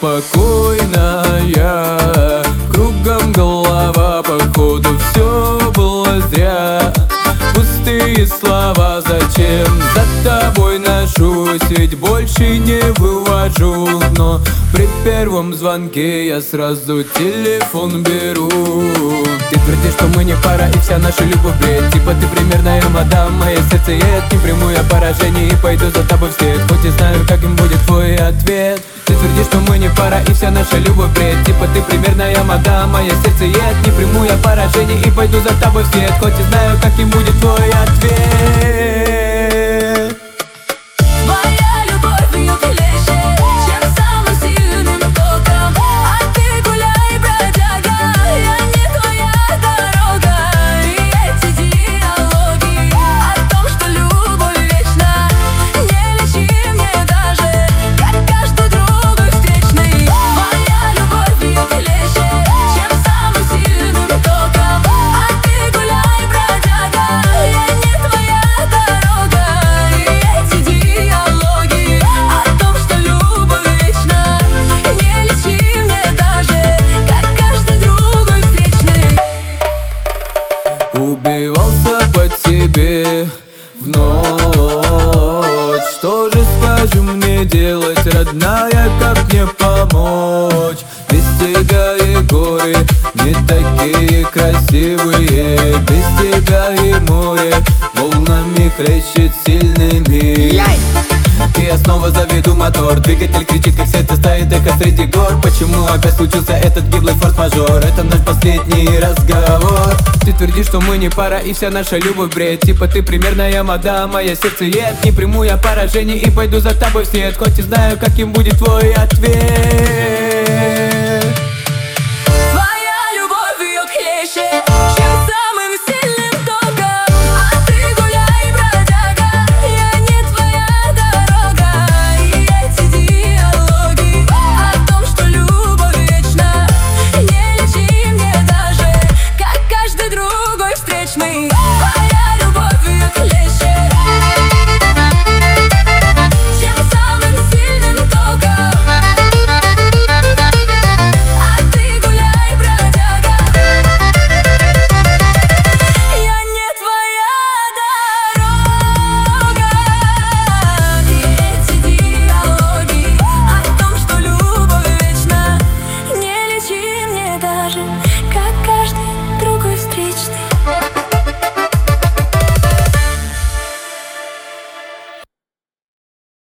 спокойная, кругом голова, походу все было зря. Пустые слова, зачем за тобой ношусь, ведь больше не вывожу. Но при первом звонке я сразу телефон беру. Ты твердишь, что мы не пара и вся наша любовь бред. Типа ты примерная мадам, мое сердце я не приму я поражение и пойду за тобой вслед. Хоть и знаю, каким будет твой ответ. Ты твердишь, что мы не пара и вся наша любовь бред. Типа ты примерная мадам, мое сердце я не приму я поражение и пойду за тобой вслед. Хоть и знаю, каким будет твой ответ. Убивался по тебе в ночь. Что же скажи мне делать, родная, как мне помочь? Без тебя и горы не такие красивые. Без тебя и море волнами хлещет сильными. И я снова заведу мотор. Двигатель кричит, как сердце стоит эхо среди гор. Почему опять случился этот гиблый форс-мажор? Это наш последний разговор. Ты твердишь, что мы не пара и вся наша любовь бред. Типа ты примерная мадам, мое сердце ед. Не приму я поражение и пойду за тобой вслед. Хоть и знаю, каким будет твой ответ. Твоя любовь бьет хлеще, чем самым сильным током. А ты гуляй, бродяга, я не твоя дорога. И эти диалоги о том, что любовь вечна, не лечи мне даже, как каждый другой встречный. Твоя любовь бьет хлеще, чем самым сильным током. А ты гуляй, бродяга, я не твоя дорога. И эти диалоги о том, что любовь вечна, не лечи мне даже, как каждый другой встречный.